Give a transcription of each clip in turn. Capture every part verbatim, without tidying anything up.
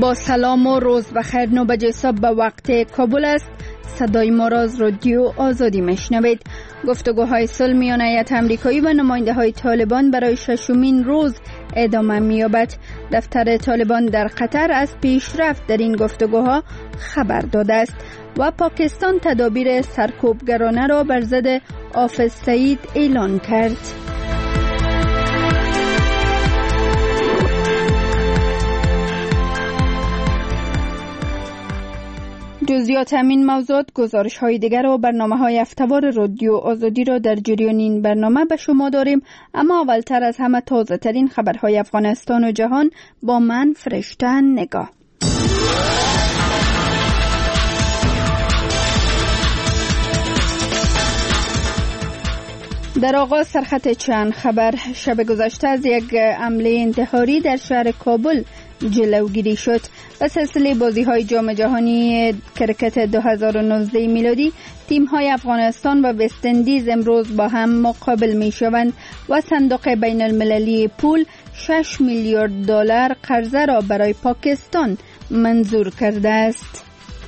با سلام و روز بخیر. نو بجه صبح به وقت کابل است. صدای ما را از رادیو آزادی میشنوید. گفتگوهای صلح میان هیئت آمریکایی و نماینده های طالبان برای ششمین روز ادامه می‌یابد. دفتر طالبان در قطر از پیشرفت در این گفتگوها خبر داده است و پاکستان تدابیر سرکوبگرانه را بر ضد حافظ سعید اعلان کرد. جزئیات همین موضوعات، گزارش های دیگر و برنامه های هفته‌وار رادیو آزادی را در جریان این برنامه به شما داریم، اما اولتر از همه تازه ترین خبرهای افغانستان و جهان با من فرشته نگاه. در آغاز سرخط چند خبر. شب گذشته از یک حمله انتحاری در شهر کابل جلوگیری شد. به سلسله بازی های جام جهانی کرکت دو هزار و نوزده میلادی، تیم های افغانستان و وست اندیز امروز با هم مقابل می شوند و صندوق بین المللی پول شش میلیارد دلار قرضه را برای پاکستان منظور کرده است.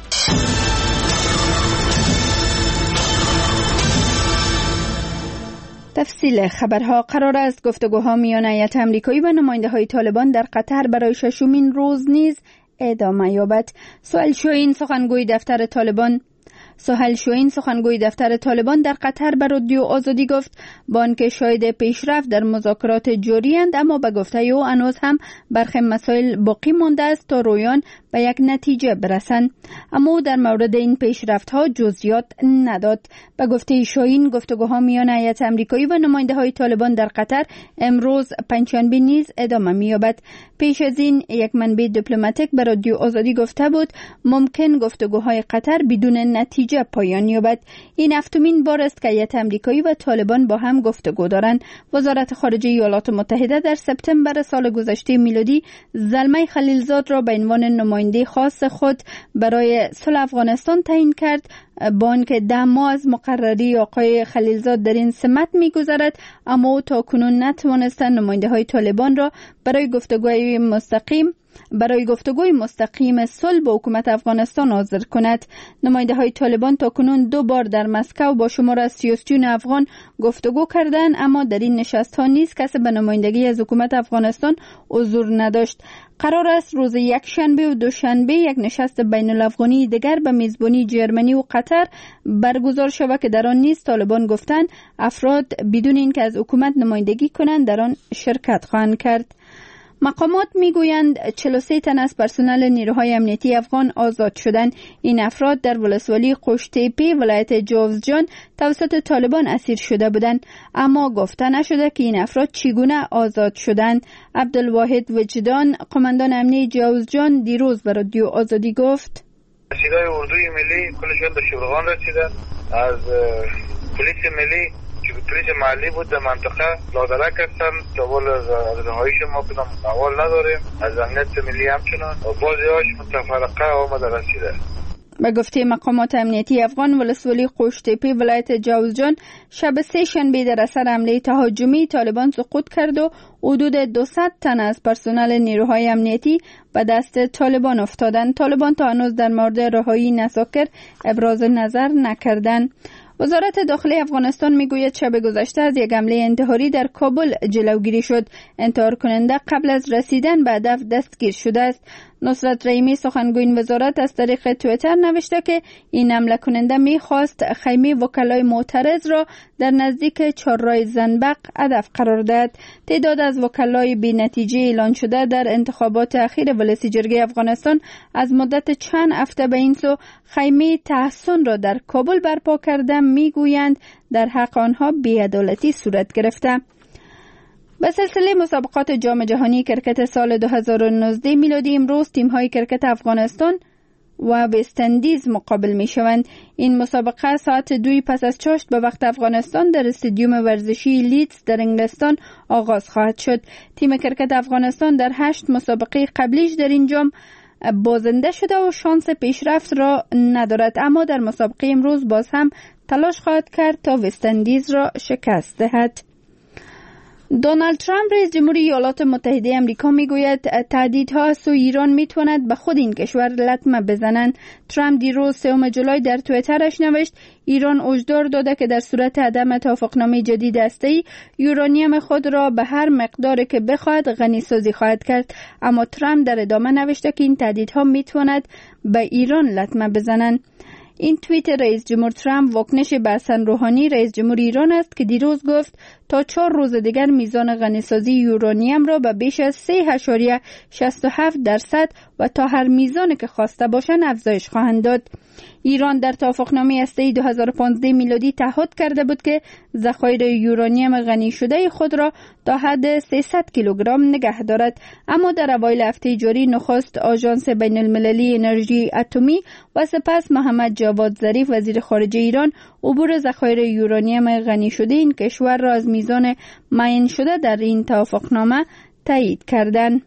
تفصیل خبرها. قرار است گفتگوها میان هیئت آمریکایی و نماینده های طالبان در قطر برای ششمین روز نیز ادامه یابد. سهیل شاهین سخنگوی دفتر طالبان سهیل شاهین سخنگوی دفتر طالبان در قطر به رادیو آزادی گفت با آنکه شاهد پیشرفت در مذاکرات جاری اند، اما به گفته او هنوز هم برخی مسائل باقی مانده است تا رویان به یک نتیجه برسند. اما او در مورد این پیشرفت ها جزئیات نداد. به گفته شاهین گفتگوها میان هیئت آمریکایی و نماینده های طالبان در قطر امروز پنجشنبه نیز ادامه می‌یابد. پیش از این یک منبع دیپلماتیک به رادیو آزادی گفته بود ممکن گفتگوهای قطر بدون نتیجه پایان یابد. این هفتمین بار است که هیئت آمریکایی و طالبان با هم گفتگو دارند. وزارت خارجه ایالات متحده در سپتامبر سال گذشته میلادی زلمه خلیلزاد را به عنوان نماینده خاص خود برای صلح افغانستان تعیین کرد. با آنکه ده ماه از مقرری آقای خلیلزاد در این سمت می‌گذرد، اما او تاکنون نتوانستند نماینده های طالبان را برای گفتگوی مستقیم برای گفتگوی مستقیم صلح با حکومت افغانستان حاضر کند. نماینده های طالبان تاکنون دو بار در مسکو با شمار از سیاستیون افغان گفتگو کردند، اما در این نشست ها نیز کسی به نمایندگی از حکومت افغانستان حضور نداشت. قرار است روز یک شنبه و دوشنبه یک نشست بین الافغانی دیگر به میزبانی جرمنی و قطر برگزار شود که در آن نیز طالبان گفتند افراد بدون اینکه از حکومت نمایندگی کنند در آن شرکت خواهند کرد. مقامات میگویند چهل و سه تن از پرسنل نیروهای امنیتی افغان آزاد شدند. این افراد در ولسوالی قوشتیپی ولایت جوزجان توسط طالبان اسیر شده بودند، اما گفته نشده که این افراد چگونه آزاد شدند. عبدالواحد وجدان قماندان امنیتی جوزجان دیروز به رادیو آزادی گفت اسیرای اردوی ملی کلشون به شبرغان رسیدند. از پلیس ملی که پلیس محلی بود در منطقه لادرک هستن تا بول از رهاییش ما کنم اول نداریم. از امنیت ملی همچنان و بازی هاش متفرقه آمده رسیده. به گفته مقامات امنیتی افغان، ولسوالی قوشتیپی ولایت جوزجان شب سه شنبه در اثر حمله تهاجمی طالبان سقوط کرد و حدود دویست تن از پرسنل نیروهای امنیتی به دست طالبان افتادند. طالبان تا هنوز در مورد رهایی نزاکر ابراز نظر نکردند. وزارت داخلی افغانستان میگوید شب گذشته از یک حمله انتحاری در کابل جلوگیری شد. انتحار کننده قبل از رسیدن به هدف دستگیر شده است. نصرت رحیمی سخنگوی این وزارت از طریق توییتر نوشته که این حمله کننده میخواست خیمه وکلای معترض را در نزدیک چهارراه زنبق هدف قرار دهد. تعداد از وکلای بی نتیجه اعلان شده در انتخابات اخیر ولسی جرگه افغانستان از مدت چند هفته به این سو خیمه تحسن را در کابل برپا کرده میگویند در حق آنها بی‌عدالتی صورت گرفته. به سلسله مسابقات جام جهانی کرکت سال دو هزار و نوزده میلادی امروز تیم‌های کرکت افغانستان و وست اندیز مقابل می شوند. این مسابقه ساعت دوی پس از چاشت به وقت افغانستان در استادیوم ورزشی لیدز در انگلستان آغاز خواهد شد. تیم کرکت افغانستان در هشت مسابقه قبلیش در این جام بازنده شده و شانس پیشرفت را ندارد، اما در مسابقه امروز باز هم تلاش خواهد کرد تا وست اندیز را شکست دهد. دونالد ترامپ رئیس جمهوری ایالات متحده آمریکا میگوید تهدیدها سوی ایران میتواند به خود این کشور لطمه بزنند. ترامپ دیروز سوم جولای در توییترش نوشت ایران هشدار داده که در صورت عدم توافقنامه جدید هسته‌ای یورانیم خود را به هر مقداری که بخواهد غنی سازی خواهد کرد. اما ترامپ در ادامه نوشته که این تهدیدها میتواند به ایران لطمه بزنند. این توییت رئیس جمهور ترامپ واکنش به حسن روحانی رئیس جمهور ایران است که دیروز گفت تا چهار روز دیگر میزان غنیسازی یورانیم را به بیش از سه اشاریه شصت و هفت درصد و تا هر میزانی که خواسته باشند افزایش خواهند داد. ایران در توافقنامه هسته‌ای دو هزار و پانزده میلادی تعهد کرده بود که ذخایر یورانیم غنی شده خود را تا حد سیصد کیلوگرم نگه دارد. اما در اوایل هفته جاری نخست آژانس بین المللی انرژی اتمی و سپس محمد جواد ظریف وزیر خارجه ایران عبور ذخایر یورانیم غنی شده این کشور را از میزان معین شده در این توافقنامه تایید کردند.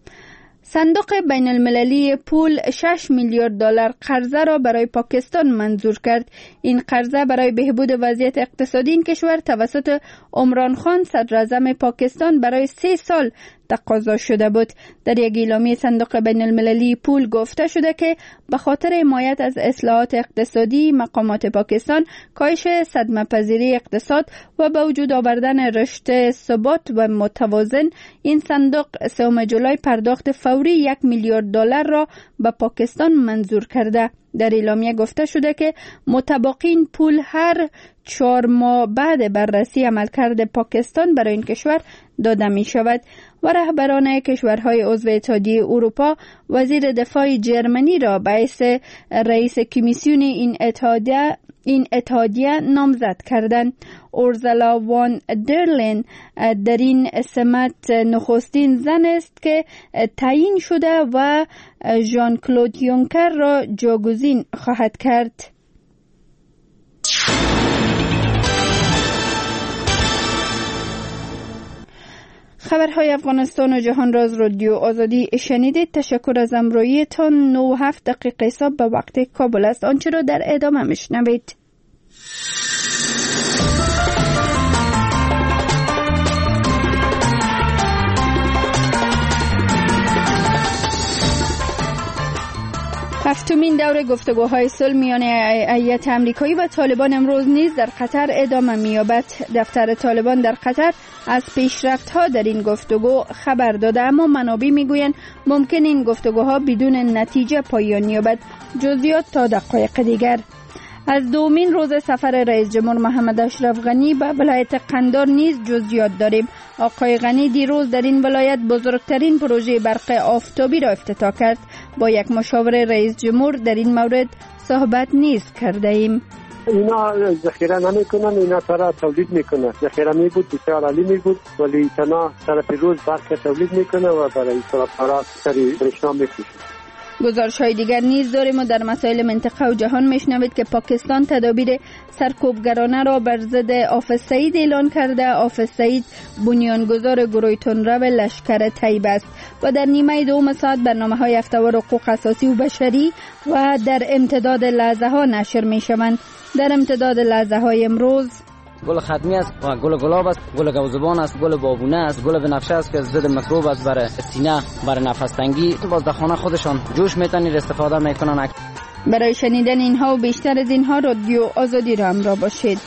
صندوق بین المللی پول شش میلیارد دلار قرضه را برای پاکستان منظور کرد. این قرضه برای بهبود وضعیت اقتصادی این کشور توسط عمران خان صدر اعظم پاکستان برای سه سال تقاضا شده بود. در یک اعلامیه صندوق بین المللی پول گفته شده که به خاطر حمایت از اصلاحات اقتصادی مقامات پاکستان، کاهش صدمه پذیری اقتصاد و به وجود آوردن رشد ثبات و متوازن، این صندوق سوم جولای پرداخت فوری یک میلیارد دلار را به پاکستان منظور کرده. در اعلامیه گفته شده که متباقین پول هر چهار ماه بعد بررسی عملکرد پاکستان برای این کشور داده می شود. و رهبران کشورهای عضو اتحادیه اروپا وزیر دفاع جرمنی را به حیث رئیس کمیسیون این اتحادیه این اتحادیه نامزد کردند. اورزالا وان درلین در این سمت نخستین زن است که تعیین شده و ژان کلود یونکر را جاگزین خواهد کرد. خبرهای افغانستان و جهان را از رادیو آزادی شنیدید. تشکر از همراهیتان. نه و هفت دقیقه حساب به وقت کابل است. آنچه را در ادامه میشنوید. هفتمین دور گفتگوهای صلح میان هیئت آمریکایی و طالبان امروز نیز در قطر ادامه می‌یابد. دفتر طالبان در قطر از پیشرفت‌ها در این گفتگو خبر داده، اما منابع می‌گویند ممکن این گفتگوها بدون نتیجه پایان یابد. جزئیات تا دقایق دیگر. از دومین روز سفر رئیس جمهور محمد اشرف غنی به ولایت قندار نیز جزئیات داریم. آقای غنی دیروز در این ولایت بزرگترین پروژه برق آفتابی را افتتاح کرد. با یک مشاور رئیس جمهور در این مورد صحبت نیز کرده ایم. اینا ذخیره نمیکنن، اینا سر تولید میکنن. ذخیره می بود بسیار عالی می بود، ولی تنها طرف روز برق تولید میکنه و برای طرفدارا سری برشنا میکشه. گزارش های دیگر نیز داریم و در مسائل منطقه و جهان میشنوید که پاکستان تدابیر سرکوبگرانه را بر ضد حافظ سعید اعلان کرده. حافظ سعید بنیانگذار گروه تندرو لشکر طیبه است. و در نیمه دوم ساعت برنامه های هفته‌وار حقوق اساسی و بشری و در امتداد لحظه ها نشر می شوند. در امتداد لحظه های امروز گل ختمی است و گل گلاب است، گل گوزبان است، گل بابونه است، گل بنفشه است که ضد میکروب است، برای سینه، برای نفس تنگی. باز در خانه خودشان جوش میتونید استفاده میکنن. برای شنیدن اینها و بیشتر از اینها رادیو آزادی را همراه باشید.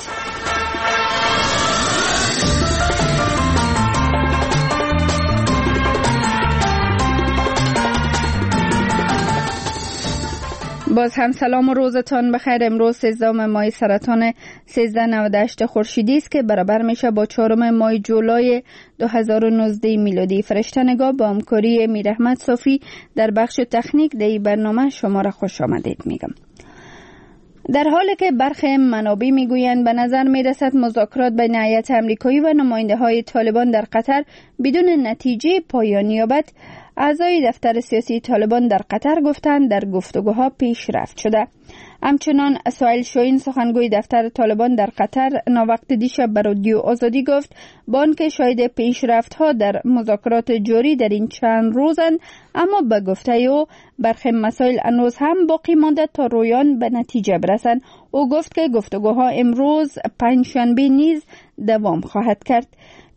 باز هم سلام و روزتان بخیر. امروز سیزدهم ماه سرطان سیزده نود و هشت خورشیدی است که برابر میشه با چهارم ماه جولای دو هزار و نوزده میلادی. فرشته نگاه با همکاری امیر احمد صافی در بخش تکنیک در این برنامه شما را خوش آمدید میگم. در حالی که برخی منابع میگویند به نظر میرسد مذاکرات بین هیئت آمریکایی و نماینده های طالبان در قطر بدون نتیجه پایان یابد، اعضای دفتر سیاسی طالبان در قطر گفتند در گفتگوها پیشرفت شده. همچنان سهیل شاهین سخنگوی دفتر طالبان در قطر ناوقت دیشب به رادیو آزادی گفت با آنکه شاهد پیشرفت‌ها در مذاکرات جاری در این چند روزند، اما به گفته او برخی مسائل هنوز هم باقی مانده تا رویان به نتیجه برسند. او گفت که گفتگوها امروز پنجشنبه نیز دوام خواهد کرد.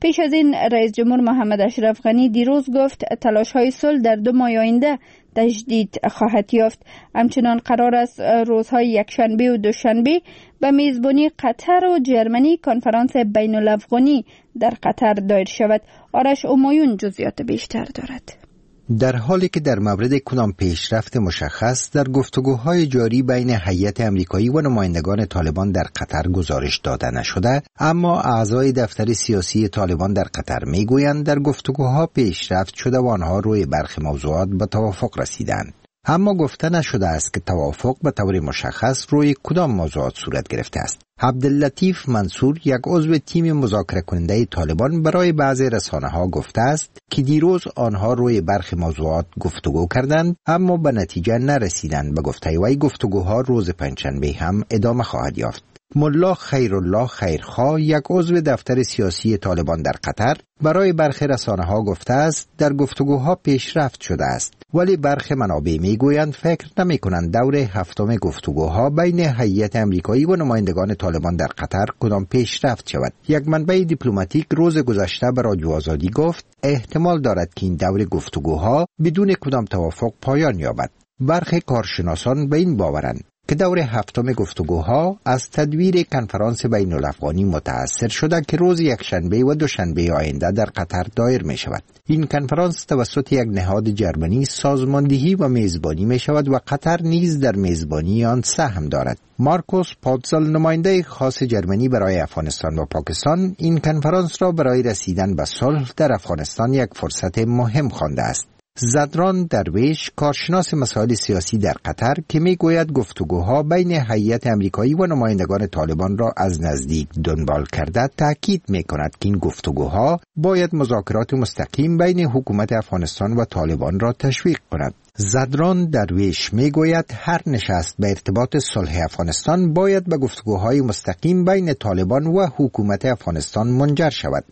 پیش از این رئیس جمهور محمد اشرف غنی دیروز گفت تلاش‌های صلح در دو ماه آینده تجدید خواهد یافت. همچنان قرار است روزهای یکشنبه و دوشنبه به میزبانی قطر و جرمنی کنفرانس بین الافغانی در قطر دایر شود. آرش امایون جزئیات بیشتر دارد. در حالی که در مورد کدام پیشرفت مشخص در گفتگوهای جاری بین هیئت آمریکایی و نمایندگان طالبان در قطر گزارش داده نشده، اما اعضای دفتر سیاسی طالبان در قطر میگویند در گفتگوها پیشرفت شده و آنها روی برخی موضوعات به توافق رسیدند. اما گفته نشده است که توافق به طور مشخص روی کدام موضوعات صورت گرفته است. عبداللطیف منصور، یک عضو تیم مذاکره کننده طالبان، برای بعضی رسانه‌ها گفته است که دیروز آنها روی برخی موضوعات گفتگو کردند اما به نتیجه نرسیدند. به گفته وی گفتگوها روز پنجشنبه هم ادامه خواهد یافت. ملا خیرالله خیرخواه، یک عضو دفتر سیاسی طالبان در قطر، برای برخی رسانه‌ها گفته است در گفتگوها پیشرفت شده است، ولی برخی منابع میگویند فکر نمی‌کنند دور هفتم گفتگوها بین هیئت آمریکایی و نمایندگان طالبان در قطر کدام پیشرفت شود. یک منبع دیپلماتیک روز گذشته به رادیو آزادی گفت احتمال دارد که این دور گفتگوها بدون کدام توافق پایان یابد. برخی کارشناسان به این باورند که دور هفتم گفتگوها از تدویر کنفرانس بین الافغانی متأثر شده که روز یکشنبه و دوشنبه آینده در قطر دایر می شود. این کنفرانس توسط یک نهاد جرمنی سازماندهی و میزبانی می شود و قطر نیز در میزبانی آن سهم دارد. مارکوس پاتزل، نماینده خاص جرمنی برای افغانستان و پاکستان، این کنفرانس را برای رسیدن به صلح در افغانستان یک فرصت مهم خوانده است. زدران درویش، کارشناس مسائل سیاسی در قطر، که میگوید گفتگوها بین هیئت آمریکایی و نمایندگان طالبان را از نزدیک دنبال کرده، تاکید میکند که این گفتگوها باید مذاکرات مستقیم بین حکومت افغانستان و طالبان را تشویق کند. زدران درویش میگوید هر نشست به ارتباط صلح افغانستان باید به گفتگوهای مستقیم بین طالبان و حکومت افغانستان منجر شود.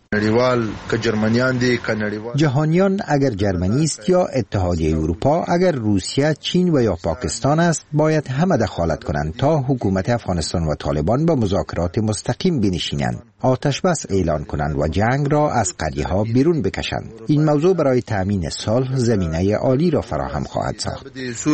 جهانیان اگر جرمنی است یا اتحادیه اروپا، اگر روسیه، چین و یا پاکستان است، باید همه دخالت کنند تا حکومت افغانستان و طالبان به مذاکرات مستقیم بنشینند، آتش بس اعلان کنند و جنگ را از قریه ها بیرون بکشند. این موضوع برای تامین صلح زمینه عالی را فراهم خواهد ساخت.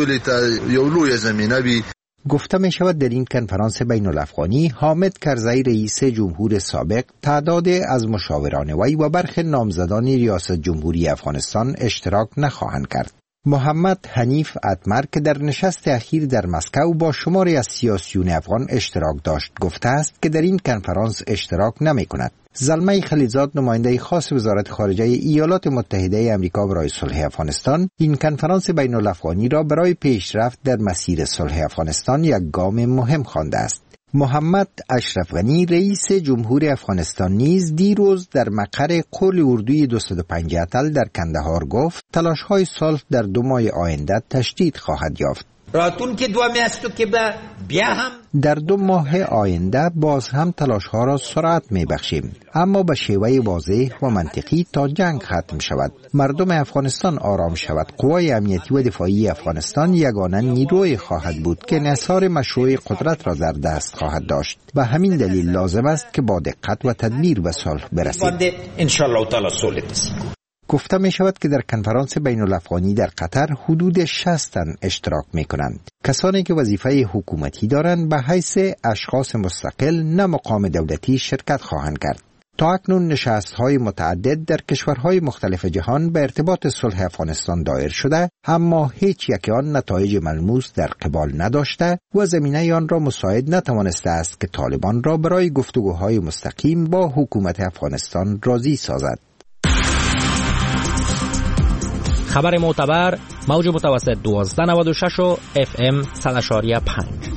گفته می شود در این کنفرانس بین الافغانی حامد کرزی رئیس جمهور سابق، تعداد از مشاوران وی و برخی نامزدان ریاست جمهوری افغانستان اشتراک نخواهند کرد. محمد حنیف اتمر که در نشست اخیر در مسکو با شماری از سیاسیون افغان اشتراک داشت، گفته است که در این کنفرانس اشتراک نمی کند. زلمه خلیلزاد، نماینده خاص وزارت خارجه ایالات متحده آمریکا برای صلح افغانستان، این کنفرانس بین الافغانی را برای پیشرفت در مسیر صلح افغانستان یک گام مهم خوانده است. محمد اشرف غنی، رئیس جمهور افغانستان، نیز دیروز در مقر قول اردوی دویست و پنج اتل در کندهار گفت تلاش‌های صلح در دو ماه آینده تشدید خواهد یافت. راتون که دو میاشتو که به بیا هم در دو ماه آینده باز هم تلاش‌ها را سرعت می‌بخشیم، اما به شیوه واضح و منطقی تا جنگ ختم شود، مردم افغانستان آرام شود. قوای امنیتی و دفاعی افغانستان یگانه نیروی خواهد بود که انحصار مشروع قدرت را در دست خواهد داشت. به همین دلیل لازم است که با دقت و تدبیر به صلح برسیم. ان شاء الله تعالی صلح رسیم. گفته می شود که در کنفرانس بین الافغانی در قطر حدود شصت تن اشتراک می کنند. کسانی که وظیفه حکومتی دارند به حیث اشخاص مستقل نه مقام دولتی شرکت خواهند کرد. تا اکنون نشست‌های متعدد در کشورهای مختلف جهان به ارتباط صلح افغانستان دایر شده، اما هیچ یک آن نتایج ملموس در قبال نداشته و زمینه آن را مساعد نتوانسته است که طالبان را برای گفتگوهای مستقیم با حکومت افغانستان راضی سازد. خبر معتبر، موج متوسط دوازده نود و شش و اف ام صد و پنج.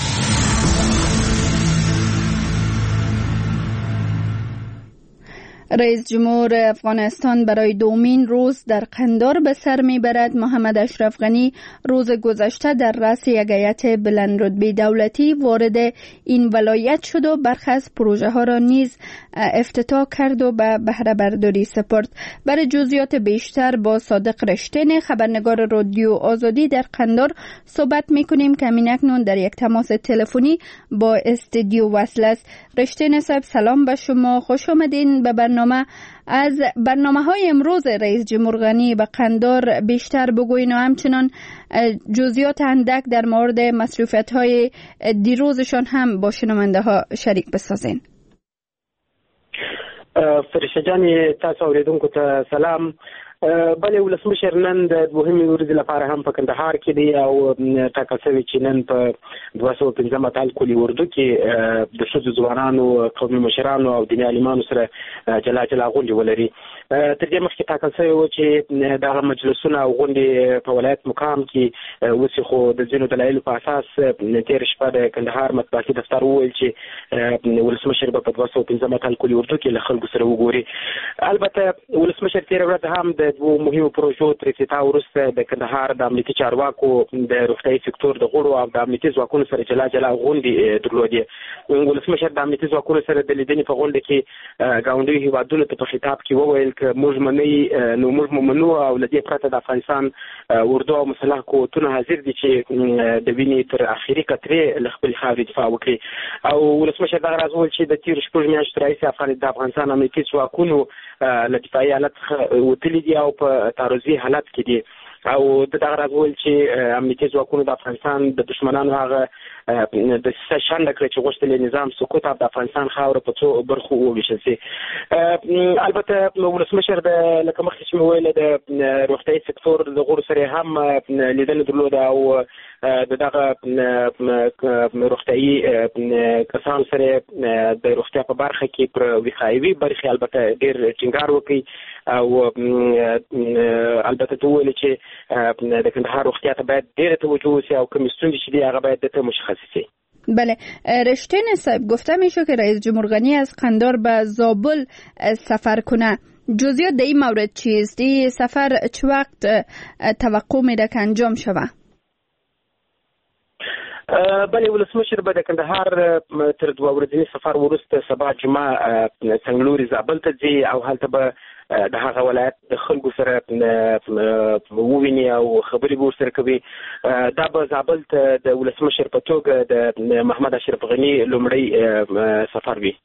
رئیس جمهور افغانستان برای دومین روز در قندار به سر میبرد. محمد اشرف غنی روز گذشته در رأس یک هیئت بلند رتبه دولتی وارد این ولایت شد و برخی از پروژه ها را نیز افتتاح کرد و به بهره برداری سپرد. برای جزئیات بیشتر با صادق رشتین، خبرنگار رادیو آزادی در قندار صحبت میکنیم که همین اکنون در یک تماس تلفنی با استودیو وصل است. رشتین صاحب، سلام به شما، خوش آمدین به برنامه. برنامه از برنامه های امروز رئیس جمهور غنی به قندار بیشتر بگوین و همچنان جزئیات اندک در مورد مصروفیت های دیروزشان هم با شنونده ها شریک بسازین. فرشته جان، تاسو اوریدونکو ته سلام. بلې ولسمشر نن د دوهمې ورځې لپاره هم په کندهار کې دی او ټاکل شوی چې نن په دوه سوه پنځم کال کلي اردو کې د ښځو ځوانانو، قومي مشرانو او دیني عالمانو سره جلا جلا غونډې ولري. تر دې مخکې ټاکل شوی و چې دغه مجلسونه او غونډې په ولایت مقام کې اوس خو د ځینو دلایلو په اساس تېره شپه د کندهار مطبوعاتي دفتر وویل چې ولسمشر به په دوه سوه پنځم کال کلي اردو کې له خلکو سره وګوري. البته ولسمشر تېره ورځ هم د دوه مهمو پروژو تر افتتاح وروسته د کندهار د امنیتي چارواکو، د روغتیايي سکتور د غړو او د امنیتي ځواکونو سره جلا جلا غونډې درلودې. ولسمشر د امنیتي ځواکونو سره د لیدنې په غونډه کې ګاونډیو هیوادونو ته په خطاب کې وویل که موږ منئ نو موږ منو او له دې پرته د افغانستان اردو او مسلح قوتونه حاضر دي چې د وینې تر اخري قطرې له خپلې خاورې دفاع وکړي. او ولسمشر دغه راز وویل چې د تېرو شپږ میاشتو راهیسې د افغانستان امنیتي ځواکونو له دفاعي حالت څخه وتلي دي او په تعرضي حالت کې دي. او د دغه راز وویل چې امنیتي ځواکونو د افغانستان د دشمنانو هغه د څه شنډه کړې چې غوښتل نظام سقوط او د افغانستان خاوره په څو برخو وویشل شي. البته ولسمشر د لکه مخکې چې مې ویله د روغتیايي سکتور د غړو سره هم لیدنه درلوده او د دغه روغتیايي کسانو سره د روغتیا په برخه کې پر وقایوي برخې البته ډېر ټینګار وکړي او البته ته وویل چې د کندهار روغتیا ته باید ډېره توجه وشي او کومې ستونزې چې دي هغه باید درته مشخص شي. بله، رشتین صاحب گفته میشه که رئیس جمهور غنی از قندار به زابل سفر کنه. جزئیات در این مورد چیست؟ این سفر چه وقت توقع میده که انجام شوه؟ بله، ولسمشر به د کندهار تر دوه ورځني سفر وروسته سبا جمعه څنګلوري زابل ته ځي او هلته به د هغه ولایت د خلکو سره وویني او خبرې به ورسره کوي. دا به زابل ته د ولسمشر په توګه د محمد اشرف غني لومړی سفر وي.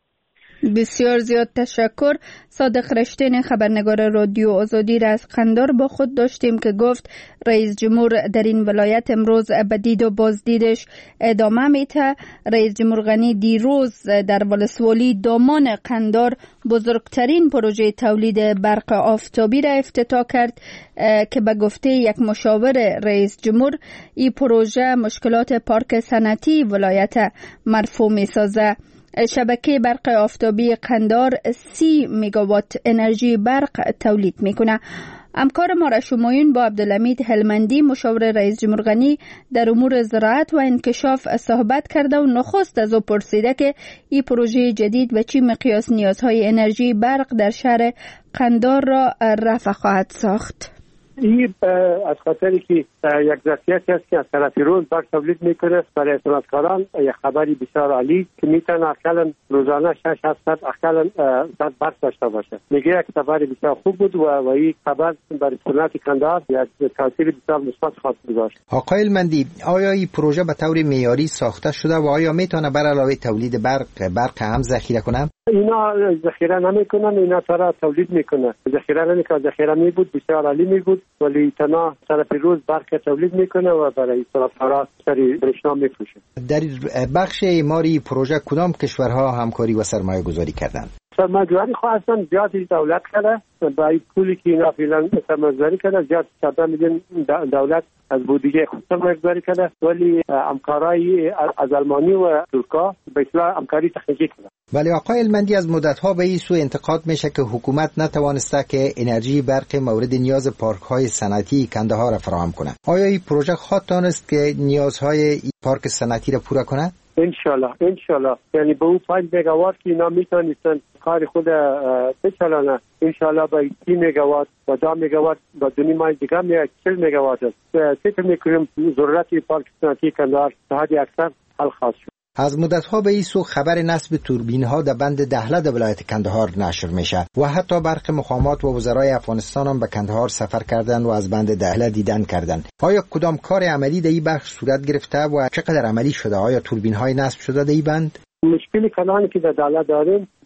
بسیار زیاد تشکر. صادق رشتین، خبرنگار رادیو آزادی را از قندار با خود داشتیم که گفت رئیس جمهور در این ولایت امروز به دید و بازدیدش ادامه میده. رئیس جمهور غنی دیروز در ولسوالی دامان قندار بزرگترین پروژه تولید برق آفتابی را افتتاح کرد که به گفته یک مشاور رئیس جمهور این پروژه مشکلات پارک صنعتی ولایت مرفوع میسازه. شبکه برق آفتابی قندار سی مگاوات انرژی برق تولید میکنه. همکار ما را شمایون با عبدالحمید هلمندی، مشاور رئیس جمهور غنی در امور زراعت و انکشاف صحبت کرده و نخست از او پرسیده که این پروژه جدید به چه مقیاس نیازهای انرژی برق در شهر قندار را رفع خواهد ساخت. این از خاطری که یک ظرفیتی است که از طرف روز برق تولید میکنه برای صنعتکاران یک خبری بسیار عالی که میتونه اقلا روزانه شش هفتصد اقلا صد برق داشته باشه. میگه یک خبری بسیار خوب بود و و این خبر برای صنعت کندهار یک تاثیر بسیار مثبت خواهد گذاشت. آقای المندی، آیا این پروژه به طور معیاری ساخته شده و آیا میتونه بر علاوه تولید برق برق هم ذخیره کنه؟ اینا ذخیره نمیکنن، اینا ترا تولید میکنه. ذخیره نمیکنه، ذخیره می بود بسیار عالی می بود ولی تنها طرف روز برق تولید میکنه و برای صنعتکاران سری برشنا میفروشه. در بخش اعماری پروژه کدام کشورها همکاری و سرمایه گذاری کردند؟ سرمایه‌گذاری خواستن زیادی دولت کرده، با این پولی که اینا فعلا سرمایه‌گذاری کرده زیاد چهارده میلیون دولت از بودجه خود سرمایه‌گذاری کرده ولی همکارای از آلمانی و ترکا به اصطلاح همکاری تکنیکی کرده. ولی آقای المندی، از مدت‌ها به این سو انتقاد میشه که حکومت نتوانسته که انرژی برق مورد نیاز پارک‌های صنعتی کندهار را فراهم کنه. آیا این پروژه خواهد تانست که نیازهای این پارک صنعتی را پوره کنه؟ انشالله انشالله، یعنی به اون پنج مگاوات که اینا میتونستن کار خود بچلانه، انشالله به سی مگاوات و دو مگاوات و دونی مای دیگه میاد چل مگاوات است. فکر میکنیم ضرورت پارک صنعتی کندهار تا حد اکثر حل خواهد شد. از مدت‌ها به این سو خبر نصب توربین‌ها در بند دهله در ولایت کندهار نشر میشه و حتی برخی مقامات و وزرای افغانستان هم به کندهار سفر کردند و از بند دهله دیدن کردند. آیا کدام کار عملی در این بخش صورت گرفته و چقدر عملی شده؟ آیا توربین‌های نصب شده در این بند؟ مشکلی کلانی که در دهله داریم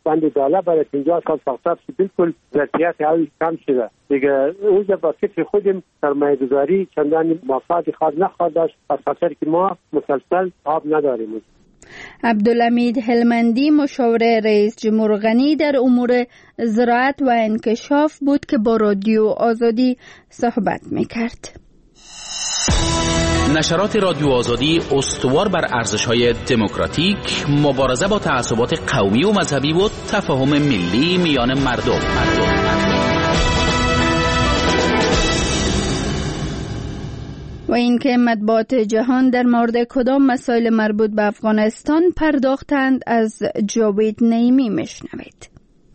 بند داله برای پنجاه سال ساخته که بالکل ظرفیت آن کم شده دیگه. اونجا با فکر خودم سرمایه‌گذاری چندان مفاد خواهد نخواهد داشت، از خاطر که ما مسلسل آب نداریم. عبدالحمید هلمندی مشاور رئیس جمهور غنی در امور زراعت و انکشاف بود که با رادیو آزادی صحبت میکرد. نشرات رادیو آزادی استوار بر ارزش‌های دموکراتیک، مبارزه با تعصبات قومی و مذهبی و تفاهم ملی میان مردم. و اینکه مطبوعات جهان در مورد کدام مسائل مربوط به افغانستان پرداختند از جاوید نعیمی میشنوید.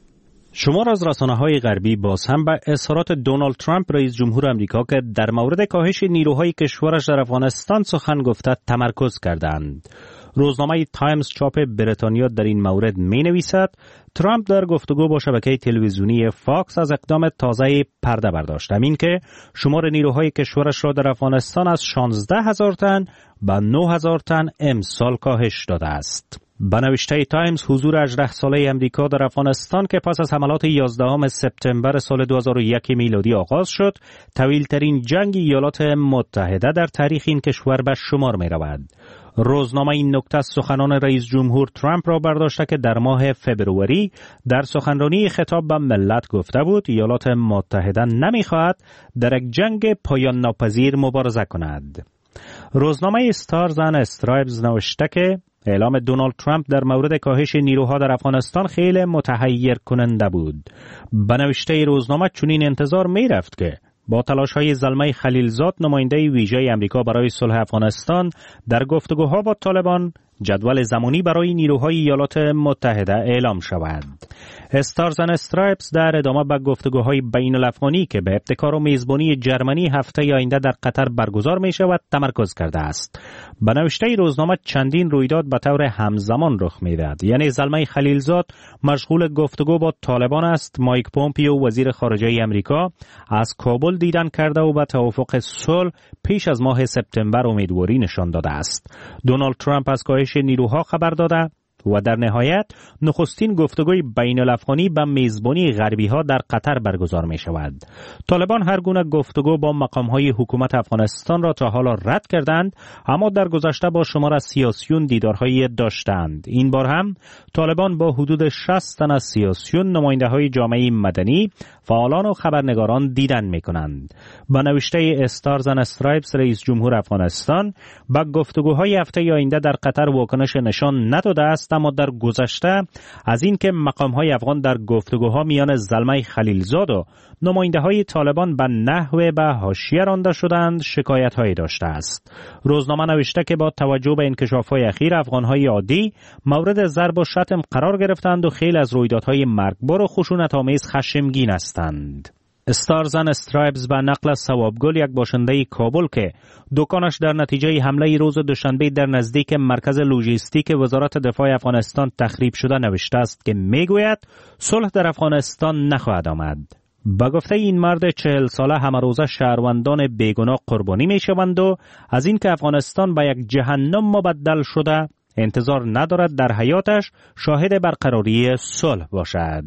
شمار از رسانه‌های غربی باز هم به اظهارات دونالد ترامپ رئیس جمهور آمریکا که در مورد کاهش نیروهای کشورش در افغانستان سخن گفته تمرکز کردند. روزنامه تایمز چاپ بریتانیا در این مورد می نویسد ترامپ در گفتگو با شبکه تلویزیونی فاکس از اقدام تازه پرده برداشت، همین که شمار نیروهای کشورش را در افغانستان از شانزده هزار تن به نه هزار تن امسال کاهش داده است. به نوشته تایمز حضور هجده ساله امریکا در افغانستان که پس از حملات یازدهم سپتامبر سال دو هزار و یک میلادی آغاز شد، طویل‌ترین جنگ ایالات متحده در تاریخ این کشور به شمار می رود. روزنامه این نکته سخنان رئیس جمهور ترامپ را برداشته که در ماه فبروری در سخنرانی خطاب به ملت گفته بود ایالات متحده نمی‌خواهد در یک جنگ پایان ناپذیر مبارزه کند. روزنامه استارز اند استرایپز نوشته که اعلام دونالد ترامپ در مورد کاهش نیروها در افغانستان خیلی متحیر کننده بود. به نوشته روزنامه چنین انتظار می رفت که با تلاش‌های زلمه خلیلزاد نماینده ویژه آمریکا برای صلح افغانستان در گفتگوها با طالبان جدول زمانی برای نیروهای ایالات متحده اعلام شود. استارز اند استرایپز در ادامه به گفتگوهای بین الافغانی که به ابتکار و میزبانی جرمنی هفته آینده در قطر برگزار می شود تمرکز کرده است. به نوشته روزنامه چندین رویداد به طور همزمان رخ می دهد. یعنی زلمه خلیلزاد مشغول گفتگو با طالبان است، مایک پومپیو وزیر خارجه آمریکا از کابل دیدن کرده و به توافق صلح پیش از ماه سپتامبر امیدواری نشان داده است. دونالد ترامپ از کاهش نیروها خبر داده و در نهایت نخستین گفتگوی بین الافغانی به میزبانی غربی ها در قطر برگزار می شود. طالبان هر گونه گفتگو با مقام های حکومت افغانستان را تا حالا رد کردند، اما در گذشته با شمار از سیاسیون دیدارهایی داشتند. این بار هم طالبان با حدود شصت تن از سیاسیون، نماینده های جامعه مدنی، فعالان و خبرنگاران دیدن می کنند. با نوشته استارز اند استرایپز رئیس جمهور افغانستان با گفتگوهای هفته آینده در قطر واکنش نشان نداده است، اما در گذشته از این که مقام‌های افغان در گفتگوها میان زلمه خلیلزاد و نماینده‌های طالبان به نحو به حاشیه رانده شدند شکایت‌هایی داشته است. روزنامه نوشته که با توجه به انکشاف‌های اخیر افغان‌های عادی مورد ضرب و شتم قرار گرفتند و خیلی از رویدادهای مرگبار و خشونت‌آمیز خشمگین هستند. استارز اند استرایپز به نقل از ثوابگل، یک باشنده کابل که دکانش در نتیجه حمله روز دوشنبه در نزدیک مرکز لوجستیک وزارت دفاع افغانستان تخریب شده نوشته است که میگوید صلح در افغانستان نخواهد آمد. با گفته این مرد چهل ساله همه روزه شهروندان بیگناه قربانی می شوند و از این که افغانستان به یک جهنم مبدل شده انتظار ندارد در حیاتش شاهد برقراری صلح باشد.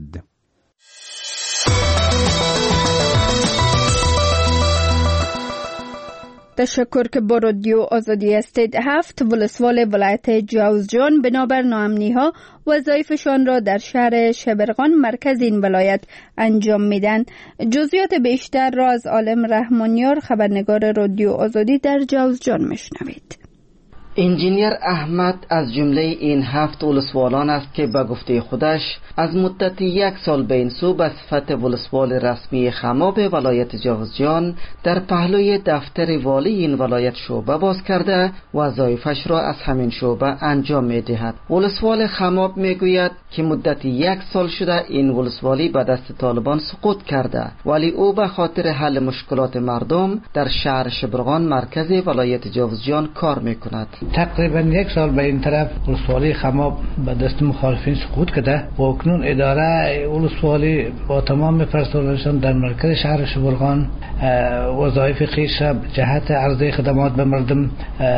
تشکر که با رادیو آزادی استید هفت ولسوال ولایت جوزجان بنابر ناامنی ها وظایفشان را در شهر شبرغان مرکز این ولایت انجام میدن. جزئیات بیشتر را از عالم رحمانیار خبرنگار رادیو آزادی در جوزجان میشنوید. انجینیر احمد از جمله این هفت ولسوالان است که به گفته خودش از مدت یک سال به این سو به صفت ولسوال رسمی خماب ولایت جوزجان در پهلوی دفتر والی این ولایت شعبه باز کرده وظایفش را از همین شعبه انجام می دهد. ولسوال خماب می گوید که مدت یک سال شده این ولسوالی به دست طالبان سقوط کرده، ولی او به خاطر حل مشکلات مردم در شهر شبرغان مرکز ولایت جوزجان کار می کند. تقریبا یک سال به این طرف ولسوالی خماب به دست مخالفین سقوط کرده و اکنون اداره ولسوالی با تمام پرسنلشان در مرکز شهر شبرغان وظایف خویش را جهت عرضه خدمات به مردم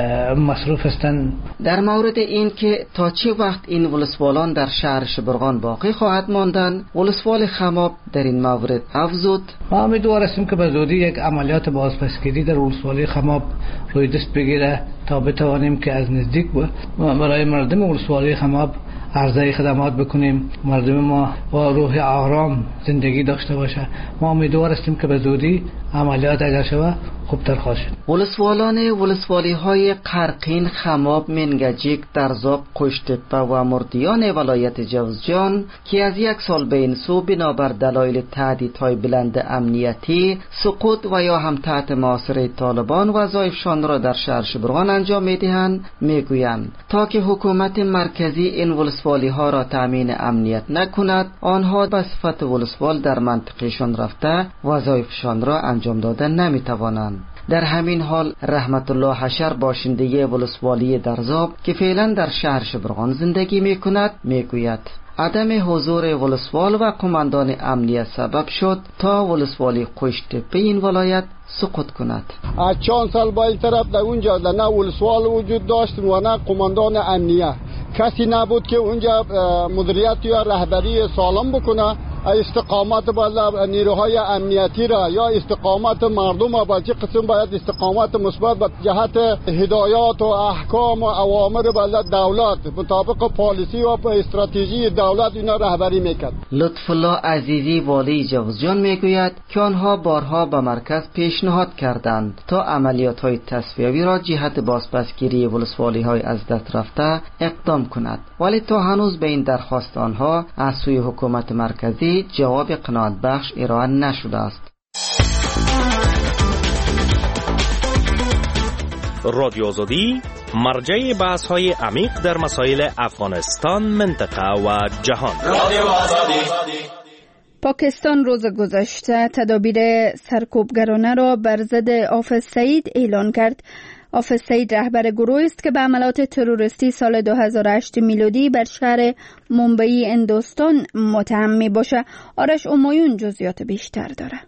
مصروف هستند. در مورد این که تا چه وقت این ولسوالان در شهر شبرغان باقی خواهد ماندن، ولسوال خماب در این مورد افزود: ما امیدوار هستیم که به زودی یک عملیات بازپسگیری در ولسوالی خماب روی دست بگیره تا بتوانیم که از نزدیک برای مردم ولسوالی خماب عرضه خدمات بکنیم، مردم ما با روح آرام زندگی داشته باشه. ما امیدوار هستیم که به زودی عملیات اگر شود خوبتر خواهد شد. ولسوالان ولسوالی های قرقین، خماب، منگجیک، درزاب، قشتپه و مردیان ولایت جوزجان که از یک سال به این سو بنابر دلایل تهدیدهای بلند امنیتی، سقوط و یا هم تحت محاصره طالبان وظایفشان را در شهر شبرغان انجام میدهند، میگویند تا که حکومت مرکزی این ولسوالی ها را تامین امنیت نکند، آنها به صفت ولسوال در منطقهشان رفته وظایفشان را انجام دادن نمیتوانند. در همین حال رحمت الله حشر، باشنده ولسوالی درزاب که فعلا در شهر شبرغان زندگی میکند، میگوید عدم حضور ولسوال و قماندان امنیت سبب شد تا ولسوالی قشتپه این ولایت سقوط کند. از چند سال با این طرف در اونجا نه ولسوال وجود داشت و نه قماندان امنیت، کسی نبود که اونجا مدیریت یا رهبری سالم بکنه، استقامت بالا نیروهای امنیتی را یا استقامت مردم را با چه قسم باید استقامت مثبت به جهت هدایات و احکام و اوامر بالا دولت مطابق پالیسی و استراتژی دولت اینا رهبری میکرد. لطف الله عزیزی والی جوزجان میگوید که آنها بارها به مرکز پیشنهاد کردند تا عملیات های تصفیوی را جهت بازپسگیری ولسوالی های از دست رفته اقدام کند، ولی تا هنوز به این درخواست آنها از سوی حکومت مرکزی جواب قناعت بخش ارائه نشده است. رادیو آزادی مرجع بحث های عمیق در مسائل افغانستان، منطقه و جهان. رادیو آزادی. پاکستان روز گذشته تدابیر سرکوبگرانه را بر ضد حافظ سعید اعلان کرد. حافظ سعید رهبر گروهی است که به عملیات تروریستی سال دو هزار و هشت میلادی بر شهر ممبئی هندوستان متهم می باشه. آرش امایون جزئیات بیشتر داره.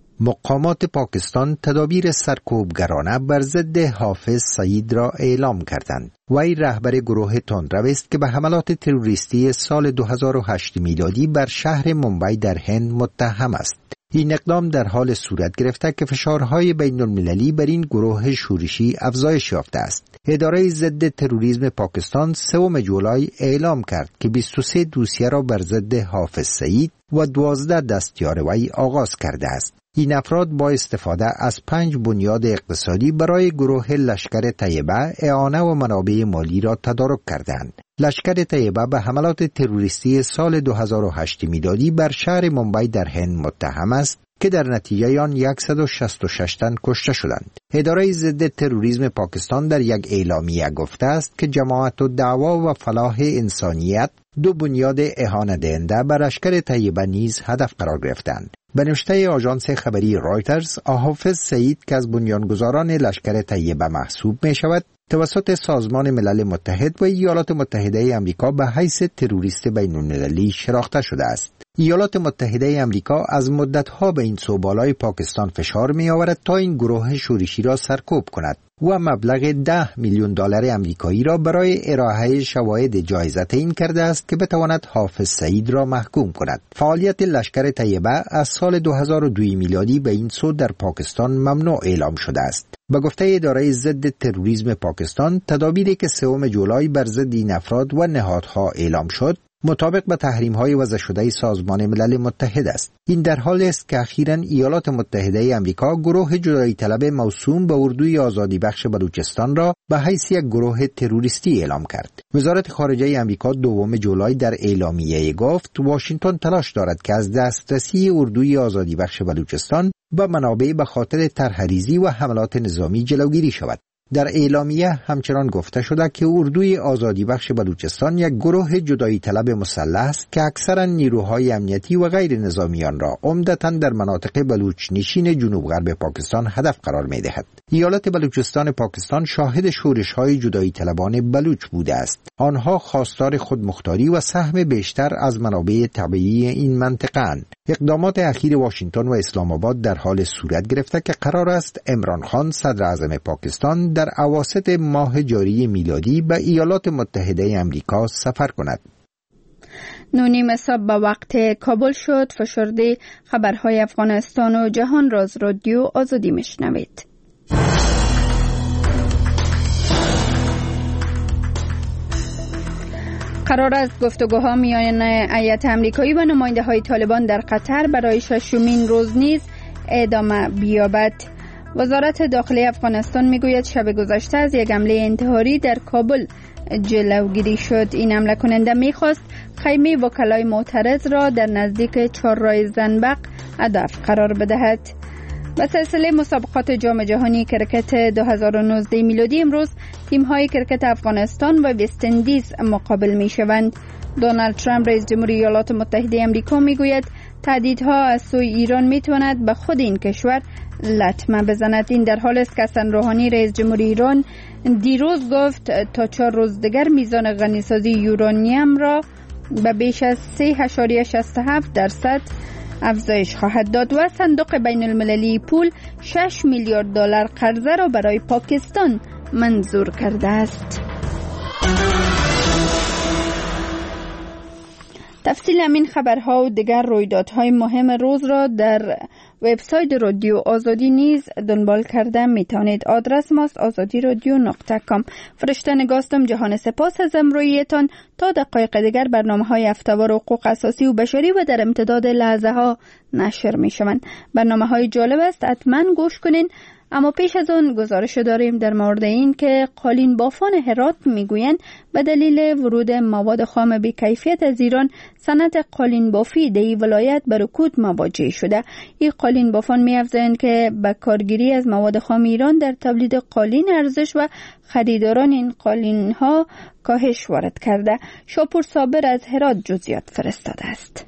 مقامات پاکستان تدابیر سرکوبگرانه بر ضد حافظ سعید را اعلام کردند. وی رهبر گروه تندرو است که به حملات تروریستی سال دو هزار و هشت میلادی بر شهر ممبئی در هند متهم است. این اقدام در حال صورت گرفته که فشارهای بین المللی بر این گروه شورشی افزایش یافته است. اداره ضد تروریسم پاکستان سوم جولای اعلام کرد که بیست و سه دوسیه را بر ضد حافظ سعید و دوازده دستیار وی آغاز کرده است. این افراد با استفاده از پنج بنیاد اقتصادی برای گروه لشکر طیبه اعانه و منابع مالی را تدارک کردند. لشکر طیبه به حملات تروریستی سال دو هزار و هشت میلادی بر شهر ممبئی در هند متهم است که در نتیجه آن صد و شصت و شش تن کشته شدند. اداره ضد تروریسم پاکستان در یک اعلامیه گفته است که جماعت و دعوا و فلاح انسانیت دو بنیاد اهانت دهنده بر لشکر طیبه نیز هدف قرار گرفتند. به نوشته آژانس خبری رایترز، حافظ سعید که از بنیانگذاران لشکر طیبه محسوب می شود، توسط سازمان ملل متحد و ایالات متحده آمریکا به حیث تروریست بین المللی شناخته شده است. ایالات متحده آمریکا از مدت‌ها به این سوبالای پاکستان فشار می‌آورد تا این گروه شورشی را سرکوب کند و مبلغ ده میلیون دلار آمریکایی را برای ارائه شواهد جایزه تعیین کرده است که بتواند حافظ سعید را محکوم کند. فعالیت لشکر طیبه از سال دو هزار و دو میلادی به این سو در پاکستان ممنوع اعلام شده است. به گفته اداره ضد تروریسم پاکستان، تدابیری که سوم جولای بر ضد این افراد و نهادها اعلام شد مطابق با تحریم‌های وضع شده سازمان ملل متحد است. این در حالی است که اخیراً ایالات متحده آمریکا گروه جدایی طلب موسوم به اردوی آزادی بخش بلوچستان را به حیث یک گروه تروریستی اعلام کرد. وزارت خارجه آمریکا دوم جولای در اعلامیه گفت واشنگتن تلاش دارد که از دسترسی اردوی آزادی بخش بلوچستان به منابع به خاطر طرحریزی و حملات نظامی جلوگیری شود. در اعلامیه همچنان گفته شده که اردوی آزادی بخش بلوچستان یک گروه جدایی طلب مسلح است که اکثرا نیروهای امنیتی و غیر نظامیان را عمدتاً در مناطق بلوچ نشین جنوب غرب پاکستان هدف قرار می دهد. ایالت بلوچستان پاکستان شاهد شورش‌های جدایی طلبان بلوچ بوده است. آنها خواستار خودمختاری و سهم بیشتر از منابع طبیعی این منطقه اند. اقدامات اخیر واشنگتن و اسلام آباد در حال صورت گرفته که قرار است عمران خان صدر اعظم پاکستان در اواسط ماه جاری میلادی به ایالات متحده آمریکا سفر کند. نونیم صبح به وقت کابل شد. فشرده خبرهای افغانستان و جهان را از رادیو آزادی میشنوید. قرار است گفتگوها میان هیئت آمریکایی و نماینده های طالبان در قطر برای ششمین روز نیز ادامه بیابد. وزارت داخلی افغانستان میگوید شب گذشته از یک حمله انتحاری در کابل جلوگیری شد. این حمله کننده میخواست خیمه وکلای معترض را در نزدیک چهارراه زنبق هدف قرار بدهد. به سلسله مسابقات جام جهانی کرکت دو هزار و نوزده میلادی امروز تیم‌های کرکت افغانستان و وست اندیز مقابل می‌شوند. دونالد ترامپ رئیس جمهوری ایالات متحده آمریکا میگوید تهدیدها از سوی ایران میتواند به خود این کشور لطمه بزند. این در حالی است که حسن روحانی رئیس جمهوری ایران دیروز گفت تا چهار روز دیگر میزان غنیسازی یورانیم را به بیش از سه ممیز شصت و هفت درصد افزایش خواهد داد و صندوق بین المللی پول شش میلیارد دلار قرضه را برای پاکستان منظور کرده است. تفصیل همین خبرها و دیگر رویدادهای مهم روز را در وبسایت رادیو آزادی نیز دنبال کرده میتونید. آدرس ماست آزادی رادیو نقطه کام. فرشته نگاستم. جهان سپاس از امرویتان. تا دقایق دیگر برنامه های هفته‌وار حقوق اساسی و بشری و در امتداد لحظه ها نشر می شوند. برنامه های جالب است، حتما گوش کنین. اما پیش از آن گزارش داریم در مورد این که قالین بافان هرات میگویند به دلیل ورود مواد خام بی‌کیفیت از ایران صنعت قالین بافی در این ولایت به رکود مواجه شده. این قالین بافان می‌افزایند که به کارگیری از مواد خام ایران در تولید قالین ارزش و خریداران این قالین ها کاهش وارد کرده. شاپور صابر از هرات جزئیات فرستاده است.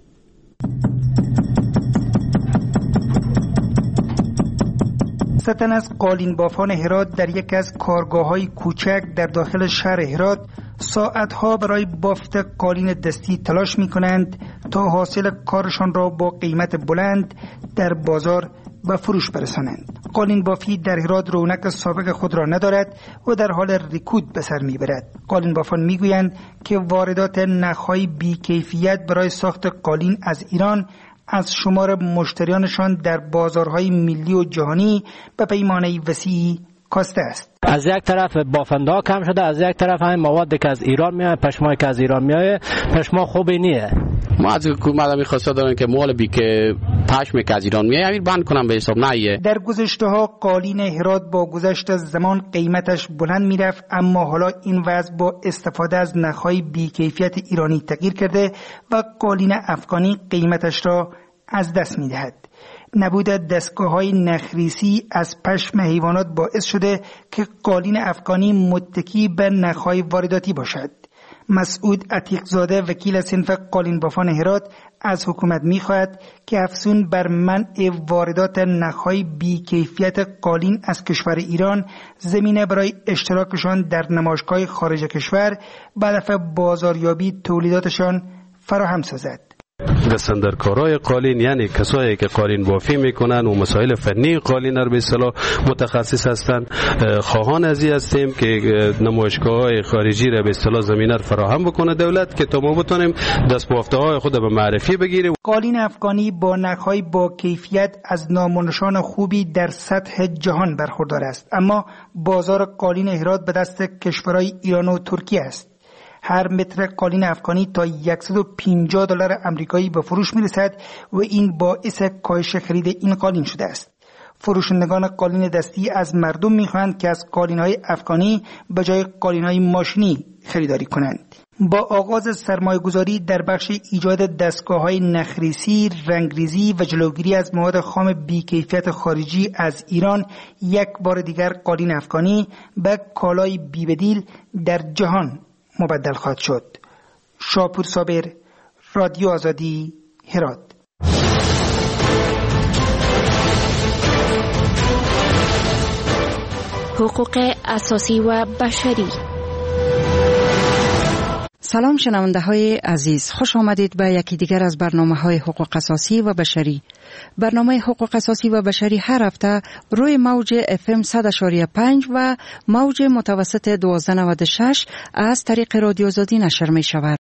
ستن از قالین بافان هرات در یک از کارگاه‌های کوچک در داخل شهر هرات ساعتها برای بافت قالین دستی تلاش می‌کنند تا حاصل کارشان را با قیمت بلند در بازار به فروش برسانند. قالین بافی در هرات رونق سابق خود را ندارد و در حال رکود به سر میبرد. قالین بافان میگویند که واردات نخ‌های بی‌کیفیت برای ساخت قالین از ایران از شمار مشتریانشان در بازارهای ملی و جهانی به پیمانه وسیعی کاسته است. از یک طرف بافنده ها کم شده، از یک طرف همین مواد که از ایران میاد، پشمایی که از ایران میاد، پشما خوبی نیه. ما از حکومت می‌خواستم دارن که مال بی که پشم که از ایران میاد همین بند کنم به حساب نایه. در گذشته ها قالین هرات با گذشت از زمان قیمتش بلند میرفت، اما حالا این وضع با استفاده از نخ‌های بی‌کیفیت ایرانی تغییر کرده و قالین افغانی قیمتش را از دست می‌دهد. نبود دستگاه‌های نخریسی از پشم حیوانات باعث شده که قالین افغانی متکی به نخ‌های وارداتی باشد. مسعود عتیق‌زاده وکیل صنف قالین بافان هرات از حکومت می‌خواهد که افزون بر منع واردات نخ‌های بی‌کیفیت قالین از کشور ایران زمینه برای اشتراکشان در نمایشگاه خارج کشور به هدف بازاریابی تولیداتشان فراهم سازد. دستاندرکارای قالین یعنی کسایی که قالین بافی میکنن و مسائل فنی قالین را به اصطلاح متخصص هستند، خواهان ازی هستیم که نمایشگاه‌های خارجی را به اصطلاح زمینه فراهم بکنه دولت که تا ما بتونیم دست بافته‌های خود به معرفی بگیریم. قالین افغانی با نخ‌های با کیفیت از نام و نشان خوبی در سطح جهان برخوردار است، اما بازار قالین هرات به دست کشورهای ایران و ترکیه است. هر متر قالین افغانی تا صد و پنجاه دلار آمریکایی به فروش میرسد و این باعث کاهش خرید این قالین شده است. فروشندگان قالین دستی از مردم میخواهند که از قالین‌های افغانی به جای قالین‌های ماشینی خریداری کنند. با آغاز سرمایه‌گذاری در بخش ایجاد دستگاه‌های نخریسی، رنگریزی و جلوگیری از مواد خام بی‌کیفیت خارجی از ایران، یک بار دیگر قالین افغانی به کالای بی‌بدیل در جهان مبدل خواهد شد. شاپور صابر، رادیو آزادی، هرات. حقوق اساسی و بشری. سلام شنونده های عزیز، خوش آمدید به یکی دیگر از برنامه های حقوق اساسی و بشری. برنامه حقوق اساسی و بشری هر هفته روی موج اف ام صد و پنج و موج متوسط دوازده نود و شش از طریق رادیو آزادی نشر می شود.